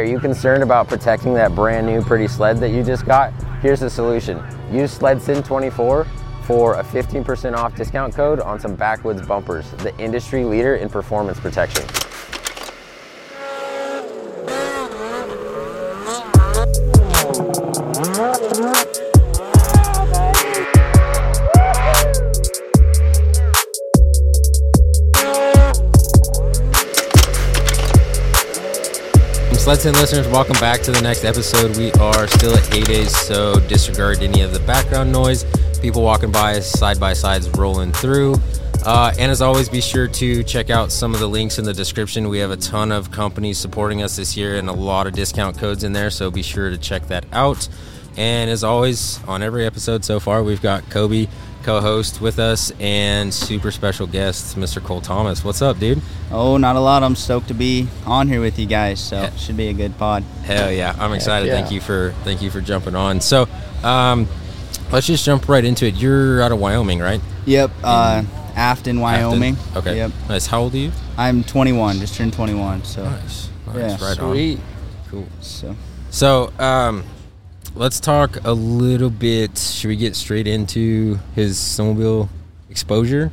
are you concerned about protecting that brand new pretty sled that you just got? Here's the solution. Use SledSyn24 for a 15% off discount code on some Backwoods bumpers, the industry leader in performance protection. SledSyn listeners, welcome back to the next episode. We are still at Heydays, so disregard any of the background noise. People walking by us, side-by-sides rolling through. And as always, be sure to check out some of the links in the description. We have a ton of companies supporting us this year and a lot of discount codes in there, so be sure to check that out. And as always, on every episode so far, we've got Kobe, co-host, with us, and super special guest, Mr. Cole Thomas. What's up, dude? Oh, not a lot. I'm stoked to be on here with you guys, so it should be a good pod. Hell yeah, I'm excited. Yeah. Thank you for jumping on. So, let's just jump right into it. You're out of Wyoming, right? Yep, Afton, Wyoming. Afton? Okay. Yep. Nice. How old are you? I'm 21, just turned 21, so. Nice. Yeah. Right Sweet. on. Cool. So, let's talk a little bit. Should we get straight into his snowmobile exposure,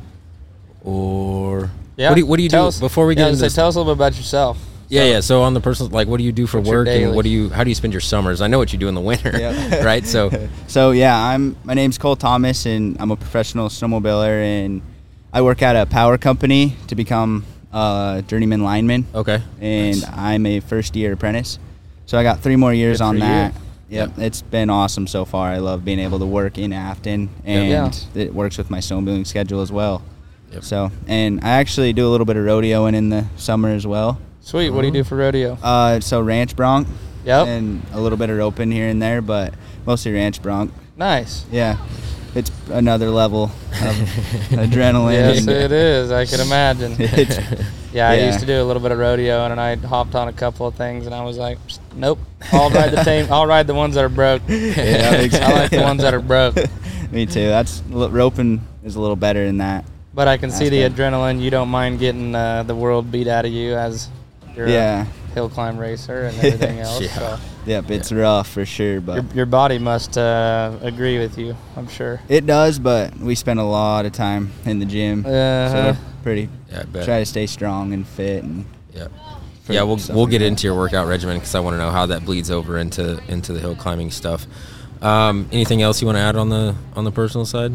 or Yeah. what do you do before we get into this? Tell us a little bit about yourself. Yeah. So on the personal, like, what do you do for What's your work, and daily? how do you spend your summers? I know what you do in the winter, Yep. right? So my name's Cole Thomas, and I'm a professional snowmobiler, and I work at a power company to become a journeyman lineman. okay, And Nice. I'm a first-year apprentice. So I got 3 more years Good on for that. you. Yep, it's been awesome so far. I love being able to work in Afton, and Yeah. it works with my snowmobiling schedule as well. Yep. So, and I actually do a little bit of rodeoing in the summer as well. Sweet. What do you do for rodeo? So ranch bronc, Yep. and a little bit of roping here and there, but mostly ranch bronc. Nice. Yeah, it's another level of adrenaline. Yes, and it is. I can imagine. it's- Yeah, I Yeah. used to do a little bit of rodeo, and I hopped on a couple of things, and I was like, nope. I'll ride the team. I'll ride the ones that are broke. yeah, I like the ones that are broke. Me too. Roping is a little better than that. But I can see the That's good. adrenaline. You don't mind getting the world beat out of you as you're Yeah. a hill climb racer and everything else. Yeah. So Yep, it's rough for sure, but your body must agree with you, I'm sure. it does. But we spend a lot of time in the gym, so Uh-huh. we're pretty. Yeah, I bet. Try to stay strong and fit, and Yeah. for Yeah, we'll stuff get like that. into your workout regimen because I want to know how that bleeds over into the hill climbing stuff. Anything else you want to add on the personal side?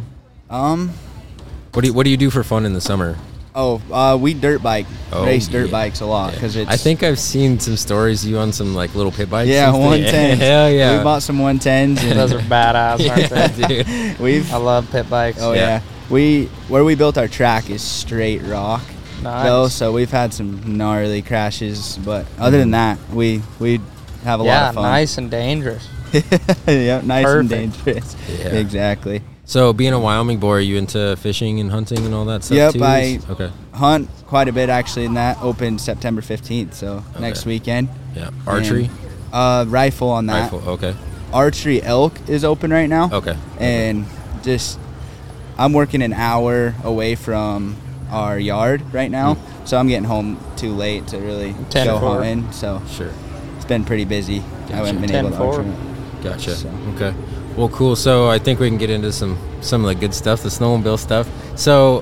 What do you do for fun in the summer? We dirt bike, Oh, race dirt yeah. bikes a lot because it's. I think I've seen some stories of you on some like little pit bikes. Yeah, and stuff. 110s. Hell yeah. We bought some 110s, and Those are badass, aren't yeah, they? dude. we've. I love pit bikes. Oh Yeah. yeah. Where we built our track is straight rock. Nice. Though, so we've had some gnarly crashes, but other than that, we have a lot Yeah, of fun. nice and dangerous. Yeah, nice and Perfect. dangerous. Yeah. Exactly. So being a Wyoming boy, are you into fishing and hunting and all that stuff Yep, too? I hunt quite a bit actually, and that opened September 15th, so next Okay. weekend. Yeah. Archery? Rifle on that. Rifle, okay. Archery elk is open right now. Okay. And just I'm working an hour away from our yard right now, so I'm getting home too late to really 10 go 4. hunting. So Sure. it's been pretty busy. I haven't been 10 able to 4. archery. Gotcha. So. Okay. Well, cool. So I think we can get into some of the good stuff, the snowmobile stuff. So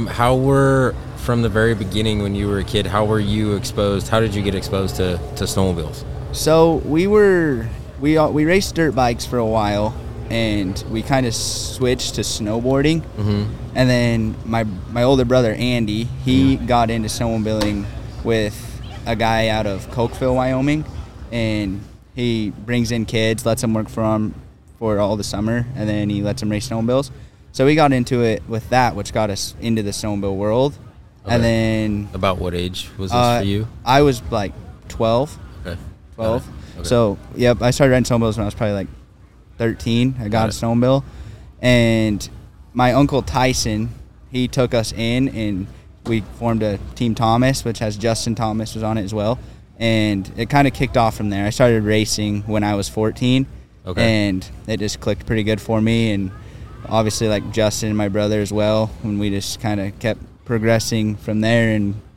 from the very beginning when you were a kid, how were you exposed? How did you get exposed to snowmobiles? So we raced dirt bikes for a while, and we kind of switched to snowboarding. Mm-hmm. And then my older brother Andy, he got into snowmobiling with a guy out of Cokeville, Wyoming, and he brings in kids, lets them work for him for all the summer, and then he lets them race snowmobiles. So we got into it with that, which got us into the snowmobile world. Okay. And then About what age was this for you? I was like 12. Okay. 12. Okay. So, yep, I started riding snowmobiles when I was probably like 13. I got a snowmobile. And my uncle Tyson, he took us in, and we formed a Team Thomas, which has Justin Thomas was on it as well. And it kind of kicked off from there. I started racing when I was 14. Okay. And it just clicked pretty good for me. And obviously, like Justin and my brother as well, when we just kind of kept progressing from there. And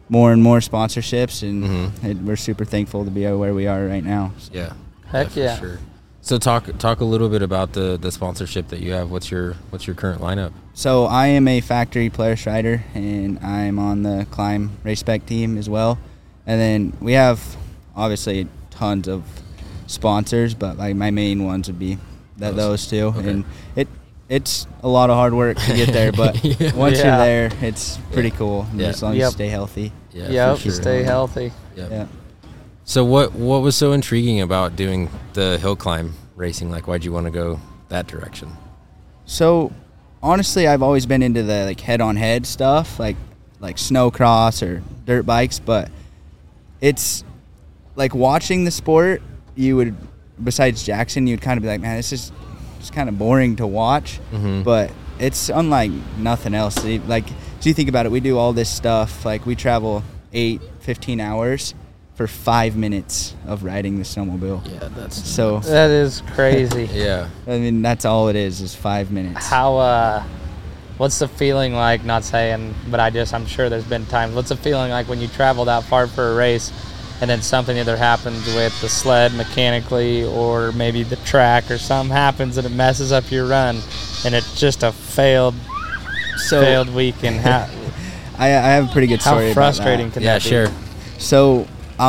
more and more sponsorships, and Mm-hmm. we're super thankful to be where we are right now. Yeah. Heck for yeah. Sure. So talk a little bit about the sponsorship that you have. What's your current lineup? So I am a factory Polaris rider, and I'm on the Climb Race Spec team as well. And then we have obviously tons of sponsors, but like my main ones would be those two. Okay. And it's a lot of hard work to get there, but once you're there, it's pretty cool. Yeah. As long as you stay healthy. Yeah. Yep, for sure. stay healthy. Yep. Yeah. So what was so intriguing about doing the hill climb racing? Like, why'd you want to go that direction? So honestly, I've always been into the like head-on-head stuff, like snowcross or dirt bikes, but it's like watching the sport, you would, besides Jackson, you'd kind of be like, man, this is it's kind of boring to watch, but it's unlike nothing else. Like, so you think about it, we do all this stuff, like we travel 15 hours for 5 minutes of riding the snowmobile. Yeah, that's So, That is crazy. yeah. I mean, that's all it is 5 minutes. How what's the feeling like, not saying, but I'm sure there's been times, what's the feeling like when you travel that far for a race and then something either happens with the sled mechanically or maybe the track or something happens and it messes up your run and it's just a failed weekend? I have a pretty good story How frustrating about can Yeah, that be? sure. that. So,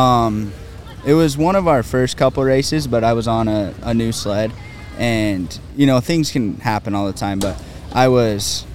it was one of our first couple races, but I was on a new sled, and you know things can happen all the time. But I was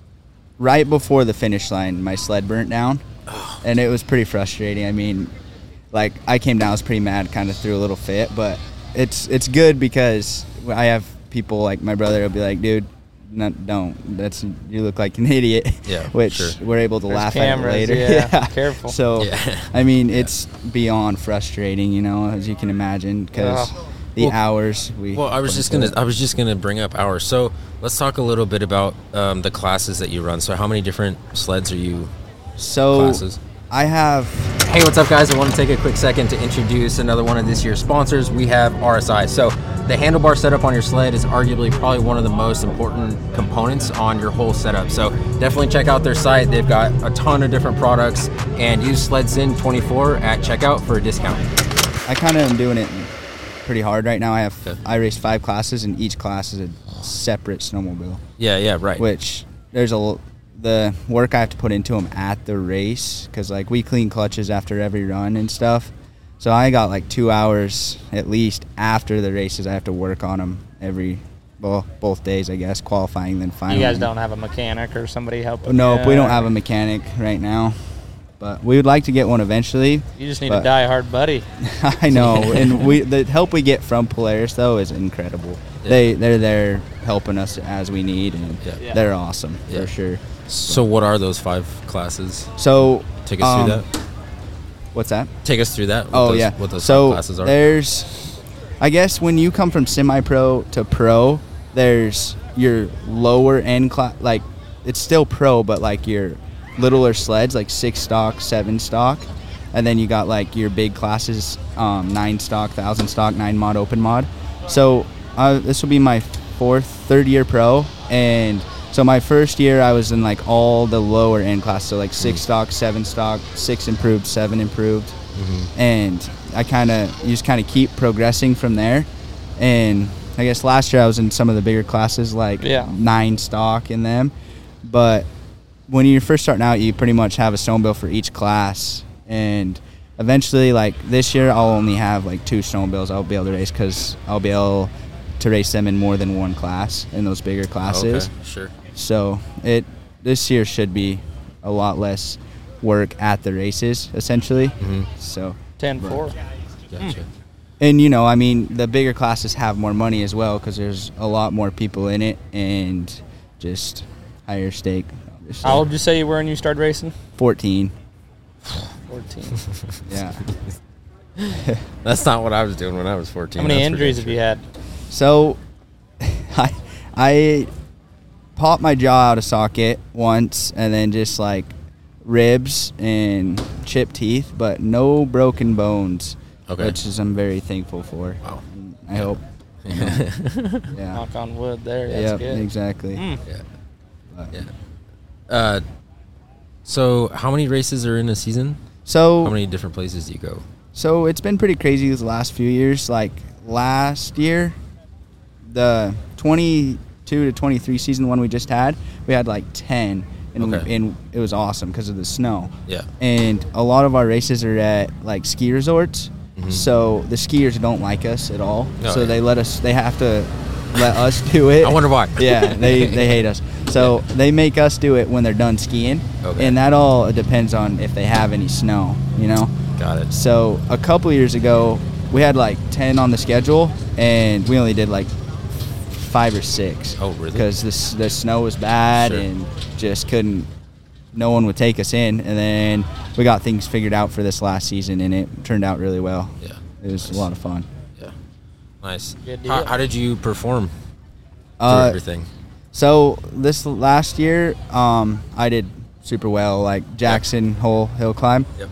right before the finish line, my sled burnt down, and it was pretty frustrating. I mean, like I came down, I was pretty mad, kind of threw a little fit, but it's good because I have people like my brother will be like, dude, don't. You look like an idiot. Yeah, which sure. we're able to There's laugh cameras, at it later. yeah, careful. So, Yeah. I mean, it's beyond frustrating, you know, as you can imagine, because the hours we. Well, I was just gonna bring up hours. So let's talk a little bit about the classes that you run. So how many different sleds are you classes? I have. Hey, what's up, guys? I want to take a quick second to introduce another one of this year's sponsors. We have RSI. So the handlebar setup on your sled is arguably probably one of the most important components on your whole setup. So definitely check out their site. They've got a ton of different products, and use SledSin24 at checkout for a discount. I kind of am doing it pretty hard right now. Okay. I race 5 classes, and each class is a separate snowmobile. Yeah, right. Which there's the work I have to put into them at the race, because like we clean clutches after every run and stuff. So I got like 2 hours at least after the races. I have to work on them both days, I guess, qualifying then finally. You guys don't have a mechanic or somebody helping? No, you? we don't have a mechanic right now, but we would like to get one eventually. You just need a die-hard buddy. I know, and the help we get from Polaris though is incredible. Yeah. They're there helping us as we need, and Yeah. they're awesome Yeah. for sure. So what are those 5 classes? So Take us through that. What's that? Take us through that. What those 5 classes are. There's, I guess when you come from semi-pro to pro, there's your lower end class, like it's still pro, but like your littler sleds, like 6 stock, 7 stock, and then you got like your big classes, 9 stock, 1000 stock, 9 mod, open mod. So this will be my third year pro, and so my first year I was in like all the lower end class, so like 6 stock, 7 stock, 6 improved, 7 improved, and you just kind of keep progressing from there. And I guess last year I was in some of the bigger classes, like 9 stock in them. But when you're first starting out, you pretty much have a snowmobile for each class, and eventually, like this year, I'll only have like 2 snowmobiles I'll be able to race, because I'll be able to race them in more than one class in those bigger classes. Okay, sure. So this year should be a lot less work at the races, essentially. So 10-4. Gotcha. And you know, I mean, the bigger classes have more money as well, because there's a lot more people in it and just higher stake. Obviously. How old did you say you were when you started racing? 14. 14. Yeah. That's not what I was doing when I was 14. How many that's for injuries damn have you sure. had? So I popped my jaw out of socket once, and then just like ribs and chipped teeth, but no broken bones, Okay. which is I'm very thankful for. Wow. I hope. You know, yeah. Knock on wood there. That's Yep, good. exactly. Yeah. But- Yeah. So how many races are in a season? So How many different places do you go? So it's been pretty crazy the last few years. Like last year, the 22 to 23 season, one we just had, we had like 10, and, Okay. and it was awesome because of the snow. Yeah. And a lot of our races are at like ski resorts, so the skiers don't like us at all. Oh, So yeah. they have to let us do it. I wonder why. Yeah, they hate us. So they make us do it when they're done skiing, Okay. and that all depends on if they have any snow, you know. Got it. So a couple years ago, we had like 10 on the schedule, and we only did like 5 or 6. Oh, really? Because the snow was bad Sure. and just couldn't. No one would take us in, and then we got things figured out for this last season, and it turned out really well. Yeah. It was a lot of fun. Yeah. Nice. Good deal. How did you perform through everything? So this last year, I did super well. Like Jackson Hole Hill Climb. Yep.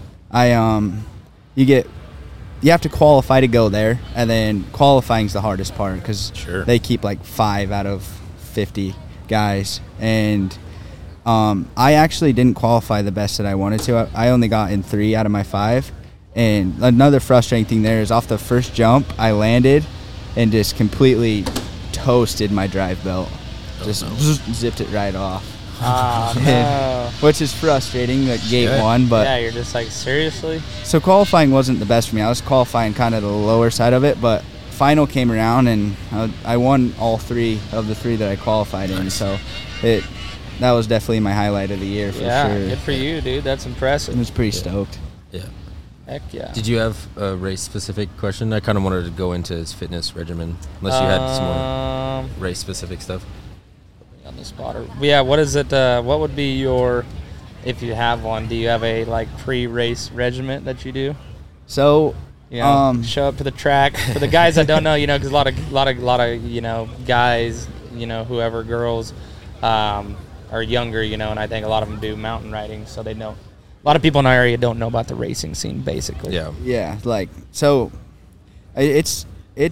You have to qualify to go there, and then qualifying's the hardest part because Sure. they keep like 5 out of 50 guys, and I actually didn't qualify the best that I wanted to. I only got in 3 out of my 5, and another frustrating thing there is off the first jump, I landed and just completely toasted my drive belt, just zipped it right off. Ah, no. Which is frustrating, like gate Yeah. 1, but Yeah, you're just like, seriously? so qualifying wasn't the best for me. I was qualifying kind of the lower side of it, but final came around and I won all 3 of the 3 that I qualified in. So that was definitely my highlight of the year for Yeah, sure. good for you, dude. That's I impressive. was pretty stoked. Yeah. Heck yeah. Did you have a race-specific question? I kind of wanted to go into his fitness regimen, unless you had some more race-specific stuff. On the spot. Yeah, what is it? What would be your, if you have one, do you have a like pre-race regiment that you do? So You know, show up to the track. For the guys that don't know, you know, because a lot of you know, guys, you know, whoever, girls, are younger, you know, and I think a lot of them do mountain riding, so they know. A lot of people in our area don't know about the racing scene, basically. Yeah. yeah, like so it's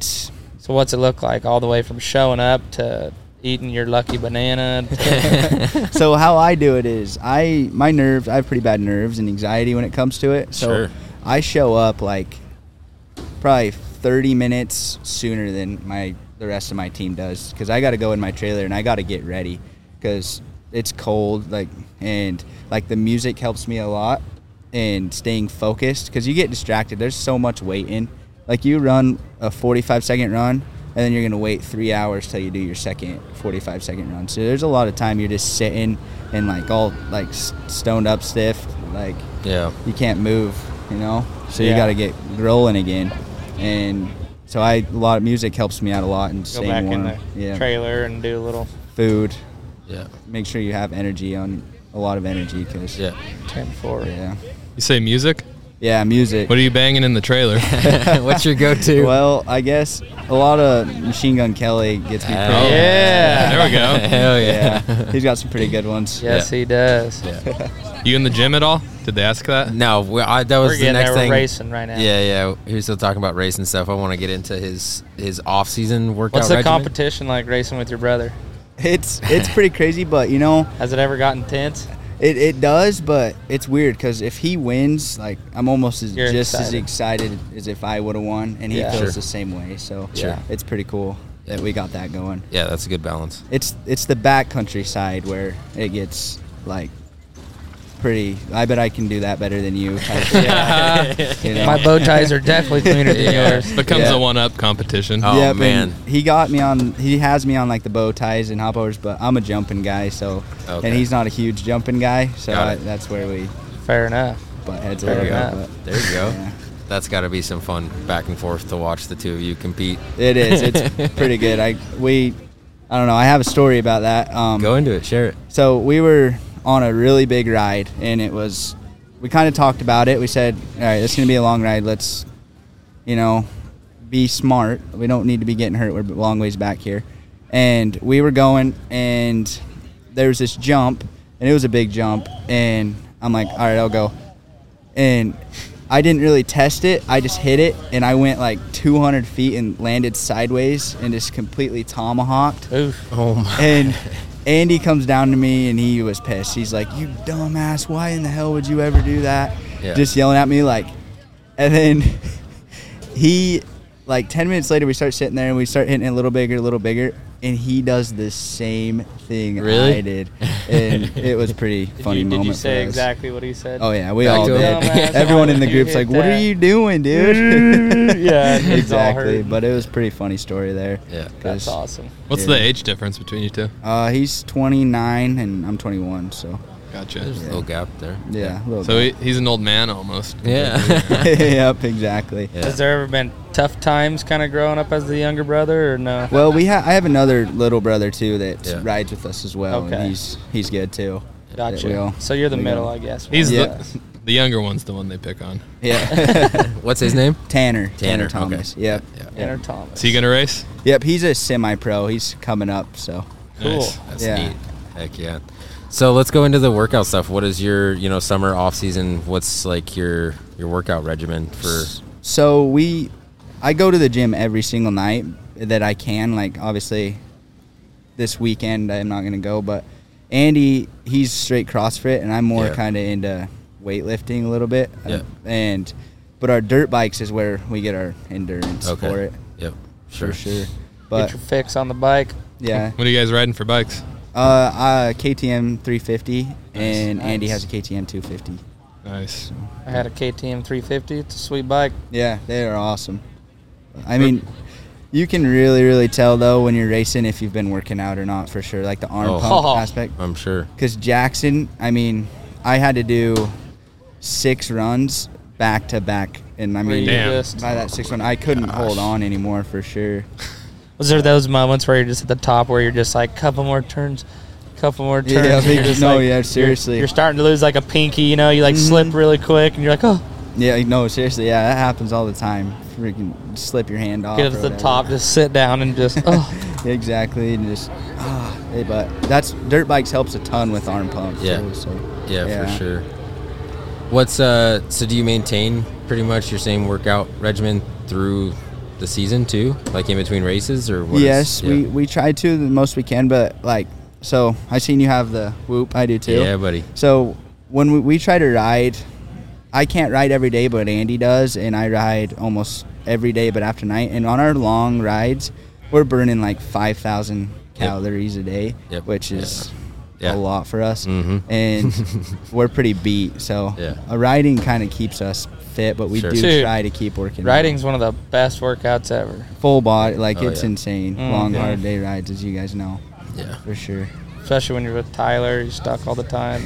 So what's it look like, all the way from showing up to eating your lucky banana? To so how I do it is I have pretty bad nerves and anxiety when it comes to it. So Sure. I show up like probably 30 minutes sooner than the rest of my team does because I got to go in my trailer and I got to get ready because it's cold, and the music helps me a lot and staying focused because you get distracted. There's so much waiting. Like you run a 45-second run and then you're going to wait 3 hours till you do your second 45-second run. So there's a lot of time you're just sitting and all stoned up stiff, Yeah. you can't move, you know? So you Yeah. got to get rolling again. And so a lot of music helps me out a lot and go staying back warm. in the Yeah. trailer and do a little Food. Yeah. Make sure you have a lot of energy because Yeah. 10-4. yeah. You say music? Yeah, music. What are you banging in the trailer? What's your go-to? Well, I guess a lot of Machine Gun Kelly gets me pretty. Yeah. There we go. Hell yeah. Yeah, he's got some pretty good ones. Yes, he does. You in the gym at all? Did they ask that? No, that was We're the getting next there. thing. We're racing right now. Yeah. He was still talking about racing stuff. I want to get into his off-season workout What's the regimen. competition like racing with your brother? It's pretty crazy, but you know, Has it ever gotten tense? it does, but it's weird because if he wins, I'm almost as You're just as excited. excited as if I would have won, and he Yeah. feels Sure. the same way. So Sure. it's pretty cool that we got that going. Yeah, that's a good balance. It's the backcountry side where it gets pretty. I bet I can do that better than you. You know? My bow ties are definitely cleaner than Yeah. yours. Becomes Yeah. a one-up competition. Oh, Yep, man. and he has me on the bow ties and hopovers, but I'm a jumping guy, so Okay. and he's not a huge jumping guy, so Got it. that's where we Fair enough. butt heads a Fair little enough. bit. but, There you go. yeah. That's got to be some fun back and forth to watch the two of you compete. It is. It's pretty good. I don't know. I have a story about that. Go into it. Share it. So we were on a really big ride, and we kind of talked about it. We said, all right, it's going to be a long ride. Let's, be smart. We don't need to be getting hurt. We're a long ways back here. And we were going, and there was this jump, and it was a big jump. And I'm like, all right, I'll go. And I didn't really test it. I just hit it, and I went 200 feet and landed sideways and just completely tomahawked. Oof. Oh my. And Andy comes down to me and he was pissed. He's like, "You dumbass! Why in the hell would you ever do that?" Yeah. Just yelling at me like, and then he, like 10 minutes later, we start sitting there and we start hitting it a little bigger, and he does the same thing Really? I did, and it was pretty funny moment. Did you say for us. exactly what he said? Oh yeah, we Back all to did. him. Dumbass, Everyone why in the would you group's hit like, "What are that?" you doing, dude?" Yeah, he's all Exactly. hurt. But it was a pretty funny story there. Yeah. That's 'cause, awesome. What's the age difference between you two? He's 29 and I'm 21, so Gotcha. There's a little gap there. yeah. A little So he's an old man almost. Yeah. Yep, exactly. Yeah. Has there ever been tough times kind of growing up as the younger brother, or no? Well, I have another little brother too that Yeah. rides with us as well, Okay. and he's good too. Gotcha. we all- So you're the we middle, all- I guess. He's Yeah. the younger one's the one they pick on. Yeah. What's his name? Tanner Tanner, Thomas. okay. Yep. Yeah. Tanner Thomas. Is he gonna race? Yep. He's a semi-pro. He's coming up. So Cool. Nice. That's Yeah. neat. Heck yeah. So let's go into the workout stuff. What is your, summer off season? What's like your workout regimen for? So I go to the gym every single night that I can. Like obviously, this weekend I'm not gonna go, but Andy, he's straight CrossFit, and I'm more Yeah. kind of into weightlifting a little bit. Yeah. But our dirt bikes is where we get our endurance Okay. for it, Yep. Sure. for sure. Get But your fix on the bike. yeah, What are you guys riding for bikes? KTM 350, and Nice. Andy has a KTM 250. Nice. I had a KTM 350. It's a sweet bike. Yeah, they are awesome. I mean, you can really, really tell though when you're racing if you've been working out or not, for sure. Like the arm Oh. pump Oh. aspect. I'm sure. Because Jackson, I mean, I had to do 6 runs back to back, and I mean, Damn. by that 6th run, I couldn't hold on anymore for sure. Was there those moments where you're just at the top where you're just like, couple more turns? Yeah, and you're just no, like- yeah, seriously. You're starting to lose like a pinky, you like slip really quick, and you're like, oh, Yeah, no, seriously, yeah, that happens all the time. Freaking slip your hand off. get or to the whatever. top, just sit down and just, oh. Exactly, and just but that's dirt bikes helps a ton with arm pumps. Yeah. too, so Yeah, for sure. What's so do you maintain pretty much your same workout regimen through the season too, like in between races, or what? Yes, we try to the most we can, but like, so I seen you have the Whoop. I do too. Yeah, buddy. So when we try to ride, I can't ride every day, but Andy does, and I ride almost every day, but after night. And on our long rides, we're burning like 5,000 calories a day, Yep. which is Yeah. a lot for us. Mhm. And we're pretty beat, so Yeah. riding kind of keeps us fit, but we Sure. do Dude, try to keep working. Riding's one of the best workouts ever. full body, like Oh, it's yeah. insane. Mhm. Long, hard day rides, as you guys know, Yeah. for sure. Especially when you're with Tyler, you're stuck all the time.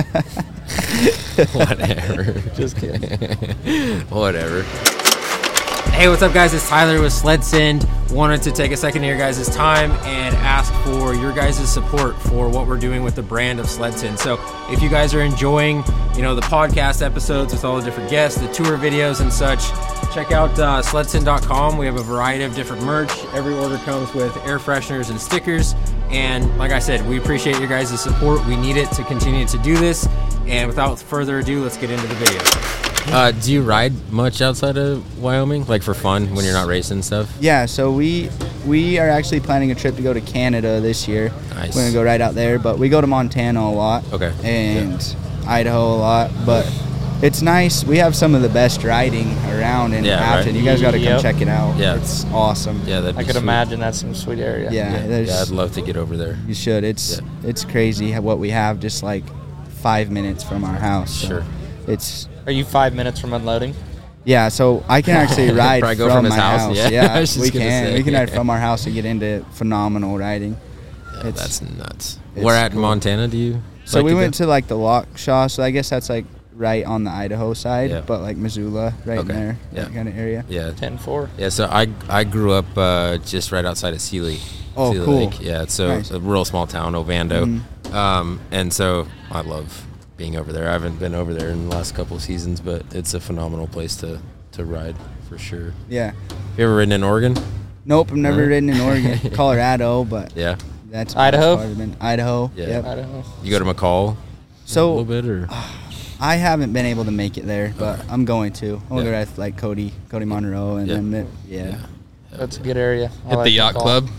Whatever. Just kidding. Whatever. Hey, what's up, guys? It's Tyler with Sled Send. Wanted to take a second of your guys' time and ask for your guys' support for what we're doing with the brand of Sled Send. So if you guys are enjoying, the podcast episodes with all the different guests, the tour videos and such, check out sledsend.com. We have a variety of different merch. Every order comes with air fresheners and stickers. And like I said, we appreciate your guys' support. We need it to continue to do this. And without further ado, let's get into the video. Do you ride much outside of Wyoming, like for fun when you're not racing and stuff? Yeah, so we are actually planning a trip to go to Canada this year. Nice. We're gonna go right out there, but we go to Montana a lot. Okay. And Idaho a lot, but it's nice. We have some of the best riding around in Yeah, Afton. right. You guys got to come Yep. check it out. Yeah. It's awesome. Yeah, that'd be I could sweet. imagine that's some sweet area. Yeah, there's- Yeah, I'd love to get over there. you should. It's crazy what we have just like 5 minutes from our house. So Sure. It's Are you 5 minutes from unloading? yeah, so I can actually ride Probably from, go from his my house, house. yeah. I was we just gonna can. say. We can ride from our house and get into phenomenal riding. Yeah, that's nuts. it's Where at in cool. Montana do you? So like we to went go? to like the Lock Shaw, so I guess that's like right on the Idaho side, Yeah. but like Missoula, right Okay. in there, Yeah. that kind of area. Yeah. 10-4. Yeah, so I grew up just right outside of Sealy. Oh, Sealy cool. Lake. Yeah, it's Nice. a real small town, Ovando. Mhm. And so I love being over there. I haven't been over there in the last couple of seasons, but it's a phenomenal place to ride for sure. Yeah. You ever ridden in Oregon? Nope, I've never Uh-huh. ridden in Oregon, Colorado, but Yeah. that's Idaho? part of it. Idaho. Yeah. Yep. I don't know. You go to McCall a So little bit, or? I haven't been able to make it there, but I'm going to. I'm gonna Yeah. go with like Cody Monroe, and Yeah. then yeah. That's a good area. I Hit like the yacht call. club.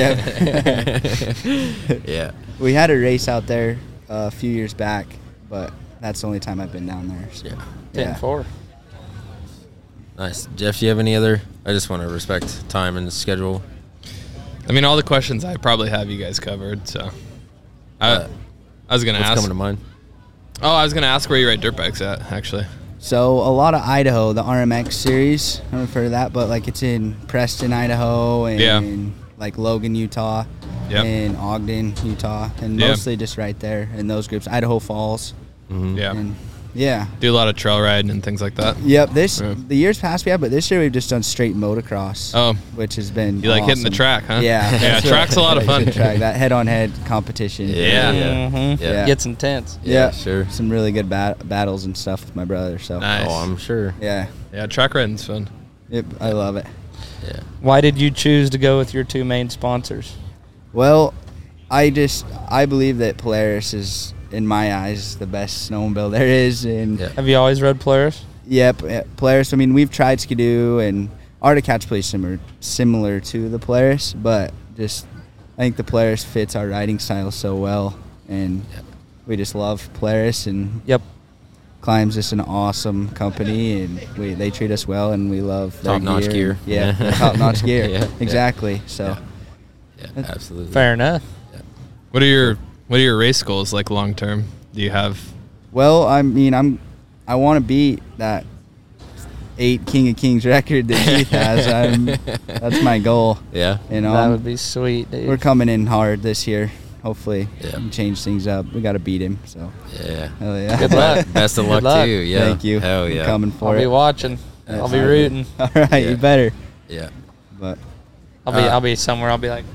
Yeah. Yeah. We had a race out there a few years back, but that's the only time I've been down there. So. Yeah. 10-4. Nice. Jeff, do you have any other? I just want to respect time and schedule. I mean, all the questions I probably have you guys covered. So, I was gonna What's ask. coming to mind? Oh, I was gonna ask where you ride dirt bikes at. Actually. So a lot of Idaho, the RMX series. I don't know if you've heard of that, but like it's in Preston, Idaho, and Yeah. like Logan, Utah, Yep. and Ogden, Utah, and Yeah. mostly just right there in those groups. Idaho Falls, Yeah. and yeah. Do a lot of trail riding and things like that. Yep, Yeah. the years past we have, but this year we've just done straight motocross. Oh. Which has been You like hitting the awesome. track, huh? Yeah, Yeah. that's Track's a lot of That's fun. good track. That head-on-head competition. Yeah. Mhm. Yeah. Gets intense. Yeah, sure. Some really good battles and stuff with my brother. So Nice. Oh, I'm sure. yeah, Yeah, track riding's fun. I love it. Yeah. Why did you choose to go with your two main sponsors? Well, I believe that Polaris is, in my eyes, the best snowmobile there is. And Yeah. Have you always rode Polaris? yep, Polaris. I mean, we've tried Skidoo and Arctic Cat's pretty similar to the Polaris, but just I think the Polaris fits our riding style so well, and we just love Polaris. And Yep. Climb's just an awesome company, and they treat us well, and we love their Top-notch gear. Yeah, top-notch gear. Yeah. Exactly. So. Yeah, absolutely. Fair enough. What are your race goals like long term? Do you have? Well, I mean, I want to beat that 8 King of Kings record that Heath has. That's my goal. Yeah. You know, That would be sweet, dude. we're coming in hard this year. Hopefully, Yeah. change things up. We got to beat him. So, Yeah. hell yeah. Good luck. Best of luck, Good luck. too. Yeah. Thank you. Hell I'm yeah. coming for I'll it. be watching. I'll be rooting. All right, Yeah. you better. Yeah. But I'll be somewhere. I'll be like,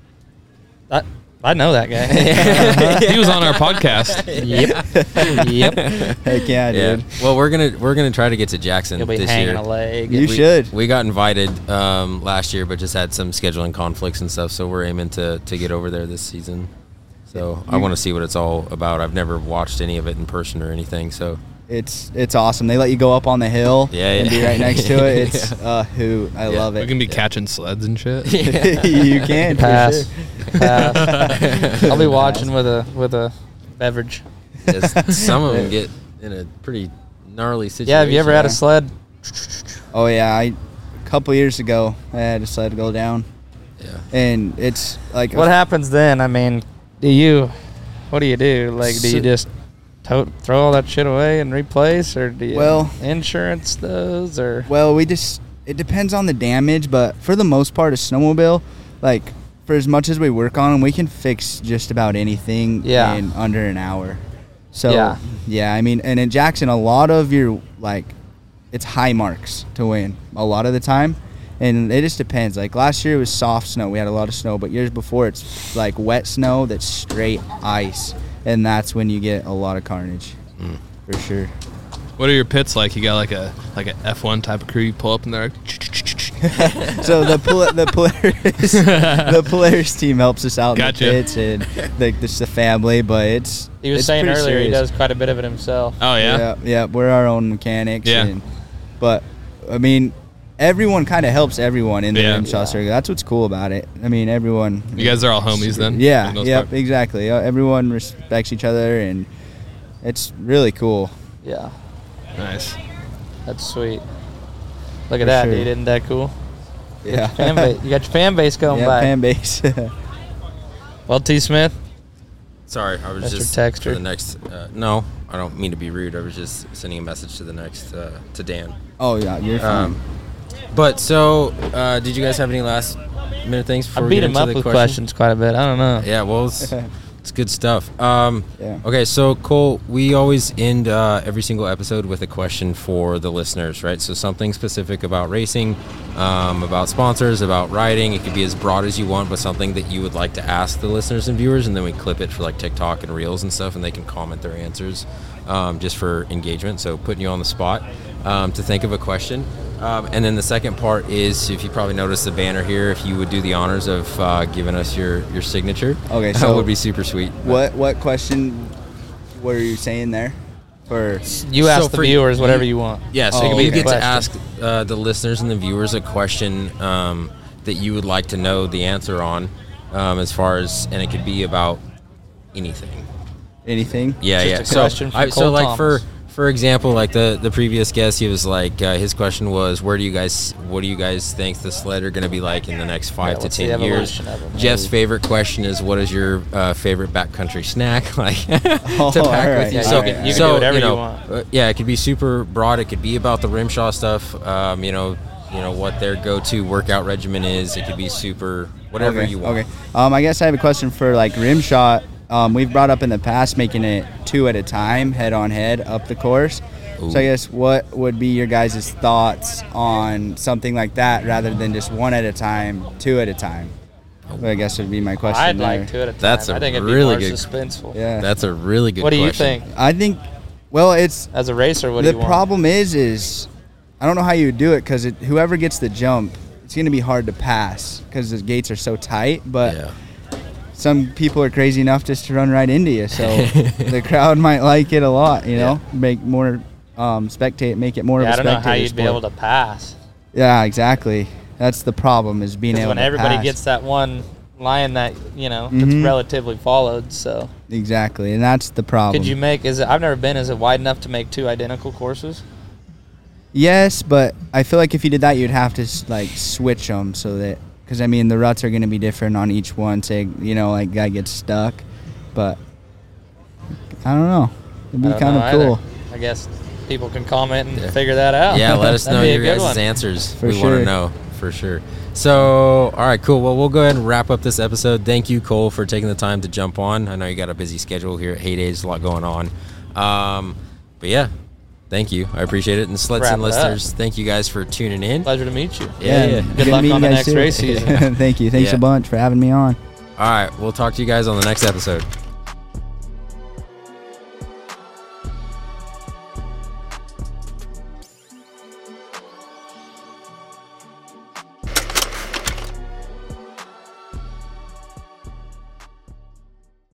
I know that guy. He was on our podcast. Yep. heck yeah, Yeah. dude. Well, we're gonna try to get to Jackson He'll be this hanging year. a leg. You we, should. We got invited last year, but just had some scheduling conflicts and stuff. So we're aiming to get over there this season. So I want to see what it's all about. I've never watched any of it in person or anything. So It's awesome. They let you go up on the hill and be right next to it. It's I love We it. can be catching sleds and shit. You can for Pass. sure. Pass. I'll be watching with a beverage. Some of them get in a pretty gnarly situation. Yeah, have you ever had a sled? Oh yeah, a couple years ago I had a sled go down, Yeah. and it's like What happens then? I mean, what do you do? Like, do you just throw all that shit away and replace, or do you insurance those, or? Well, it depends on the damage, but for the most part, a snowmobile, like for as much as we work on them, we can fix just about anything in under an hour. So yeah, I mean, and in Jackson, a lot of your it's high marks to win a lot of the time. And it just depends. Like last year it was soft snow. We had a lot of snow. But years before it's like wet snow that's straight ice. And that's when you get a lot of carnage. For sure. What are your pits like? You got like a F1 type of crew you pull up in there? So the Polaris team helps us out in the pits, and just the family. But he was saying pretty earlier serious. he does quite a bit of it himself. Oh yeah. Yeah. We're our own mechanics. Yeah. But I mean, everyone kind of helps everyone in the Rimshot circuit. That's what's cool about it. I mean, everyone. You guys are all homies then? Yeah. For the most Yep. part? Exactly. Everyone respects each other, and it's really cool. Yeah. Nice. That's sweet. Look at that, sure. dude. Isn't that cool? Yeah. You got your fan base going by. Fan base. Well, T. Smith. Sorry, I was That's just your texter. for the next. No, I don't mean to be rude. I was just sending a message to the next to Dan. Oh yeah, you're fine. But so, did you guys have any last minute things? I Before we beat get him into up the with question? questions quite a bit. I don't know. Yeah, well, it's good stuff. Yeah. Okay, so Cole, we always end every single episode with a question for the listeners, right? So something specific about racing, about sponsors, about riding. It could be as broad as you want, but something that you would like to ask the listeners and viewers, and then we clip it for like TikTok and Reels and stuff, and they can comment their answers just for engagement. So putting you on the spot to think of a question. And then the second part is, if you probably noticed the banner here, if you would do the honors of giving us your signature. Okay, that so would be super sweet. What question were you saying there? For You ask So the for viewers you- whatever you want. Yeah, so Oh, you okay. get to Question. ask the listeners and the viewers a question that you would like to know the answer on, as far as, and it could be about anything. Anything? Yeah, Just a question from So Cole like Thomas. for example, like the previous guest, he was like, his question was, what do you guys think the sled are going to be like in the next 5 to what's the 10 years? evolution of it, Jeff's maybe? favorite question is, what is your favorite backcountry snack like to all pack right. with you? Yeah, So, you can do so, whatever you know, want. yeah, it could be super broad. It could be about the Rimshaw stuff. You know what their go-to workout regimen is. It could be super whatever Okay, you want. Okay. I guess I have a question for like rim shot. We've brought up in the past making it 2 at a time, head on head, up the course. Ooh. So I guess what would be your guys' thoughts on something like that rather than just 1 at a time, 2 at a time? But I guess would be my question. I'd there. like 2 at a time. That's a I think it'd really be more good- suspenseful. Yeah. That's a really good What do you question. think? I think. Well, it's As a racer, what do the you want? problem is I don't know how you would do it because whoever gets the jump, it's going to be hard to pass because the gates are so tight. But Yeah. some people are crazy enough just to run right into you, so the crowd might like it a lot. You know, make more make it more Yeah, I of a don't know spectator how you'd be sport. able to pass. Yeah, exactly. That's the problem is being Because able when to everybody pass. gets that one line that, that's Mhm. relatively followed, so. Exactly, and that's the problem. Could you make, I've never been, is it wide enough to make 2 identical courses? Yes, but I feel like if you did that, you'd have to like switch them so that because I mean the ruts are going to be different on each one. Say like guy gets stuck, but I don't know. It'd be I don't kind know of either. cool. I guess people can comment and Yeah. figure that out. Yeah, let us That'd know be a your good guys' one. answers. For we want sure. to know for sure. So, all right, cool. Well, we'll go ahead and wrap up this episode. Thank you, Cole, for taking the time to jump on. I know you got a busy schedule here at Heydays, a lot going on. But yeah, thank you. I appreciate it. And Sledson Wrap it up. listeners, thank you guys for tuning in. Pleasure to meet you. Yeah. Good luck on the next race season. Thank you. Thanks Yeah. a bunch for having me on. All right, we'll talk to you guys on the next episode.